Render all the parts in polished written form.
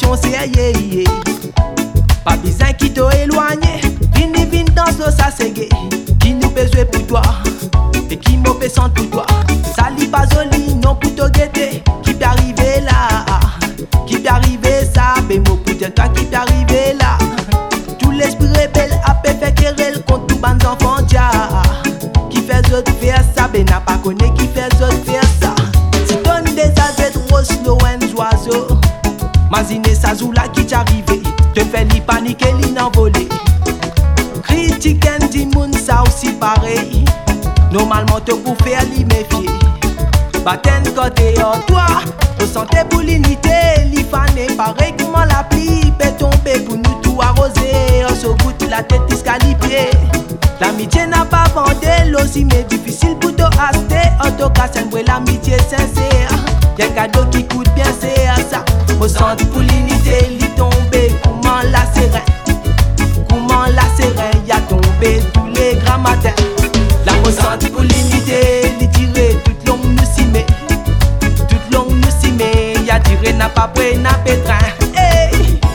ton sérieux. Pas besoin qui t'a éloigné. Vini dans ce ça c'est gay. Qui nous besoin pour toi et qui m'a fait sans pour toi. Sali pas joli non pour te guetter. Qui peut arriver là? Qui peut arriver ça? Ben moi pour dire toi qui peut arriver là. Tout l'esprit rebelle a fait querelle contre tout ban d'enfants dia. Qui fait autres faire ça? Ben n'a pas connu qui fait autres faire ça. Si donne des azettes roses, loin oiseaux. Mazine sa zoula qui t'arrive. Te fait li paniquer, li n'envoler. Critique and di moun ça aussi pareil. Normalement te pour faire li méfier. Batten côté en toi. Au santé pour l'unité. Li fané pareil comment la pluie peut tomber pour nous tout arroser. On se goûte la tête disqualifiée. L'amitié n'a pas vendu aussi mais difficile pour te acheter. En tout cas c'est une vraie l'amitié sincère. Y'a un cadeau qui coûte bien c'est à ça. Au centre pour l'unité, li tombé, comment la serein. Comment la serein, y'a tombé tous les grands matins. La au centre pour l'unité, li tiré, toute longue nous s'y met. Toute longue nous s'y met, y'a tiré, n'a pas prêt, n'a pétrin. Hey!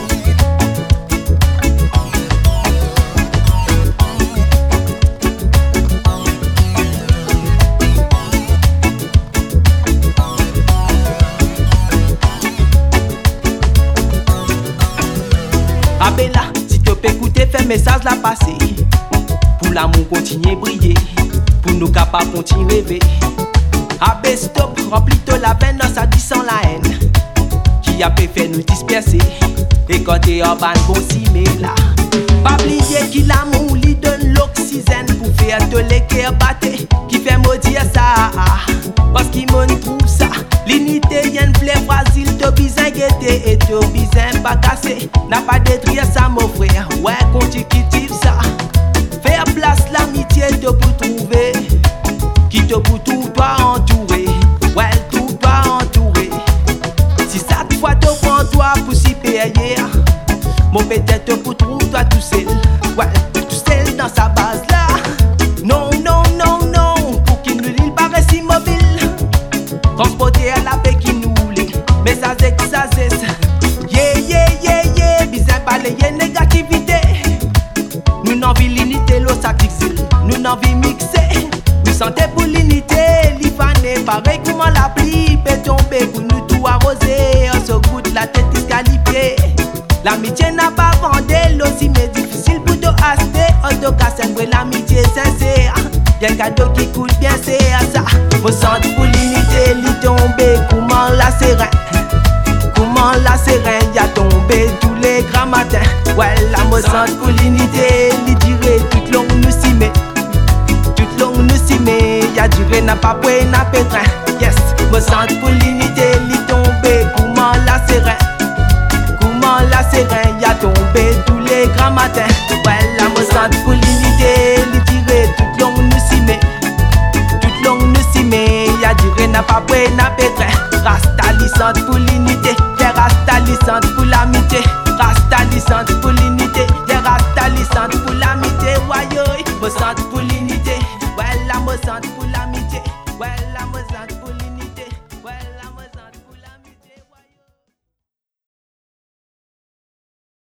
Abella, si tu peux écouter, fais message la passer. Pour l'amour continuer briller, pour nous capables continuer rêver. Abbé stop, remplis-toi la peine dans sa 10 sans la haine. Qui a pu faire nous disperser. Et quand t'es en ban, bon si mais là. Pas oublier qu'il l'amour lui donne l'oxygène pour faire te les cœurs battre. Qui fait maudire ça. Parce qu'il m'en trouve ça. L'unité y'en plaît fragile, te bizin guetter et te bizin pas casser. N'a pas détruire ça mon frère, ouais consécutif ça. Faire place l'amitié te pour trouver. Qui te pour tout toi entourer. Ouais tout toi entourer. Si ça te fois te prend toi pour s'y payer. Mon peut-être pour trouver toi tout seul. Ouais tout seul dans sa base là. Non non non non. Pour qu'il nous l'île paraisse immobile. Transporter à la paix qui nous lit. Mais ça c'est que ça c'est ça. Yeah yeah yeah yeah. Bizarre balayer négativité. Nous n'en vit l'unité l'eau ça t'exile. Nous n'en vit mixer. Nous santé pour l'unité. L'Ifané pareil comment la pluie peut tomber pour nous tout arroser. On se goûte la tête disqualifiée. L'amitié n'a pas vendu aussi mais difficile pour te acheter. En tout cas c'est vrai l'amitié sincère. Y'a un cadeau qui coûte bien c'est à ça. Au centre pour l'unité, li tombé, comment la serein. Comment la serein, y'a tombé tous les grands matins. Ouais, la au centre pour l'unité, li tiré, toute longue nous s'y met. Toute longue nous s'y met, y'a duré, n'a pas prêt, n'a pétrin. Yes, au centre pour l'unité, li tombé, comment la serein. Comment la serein, y'a tombé tous les grands matins.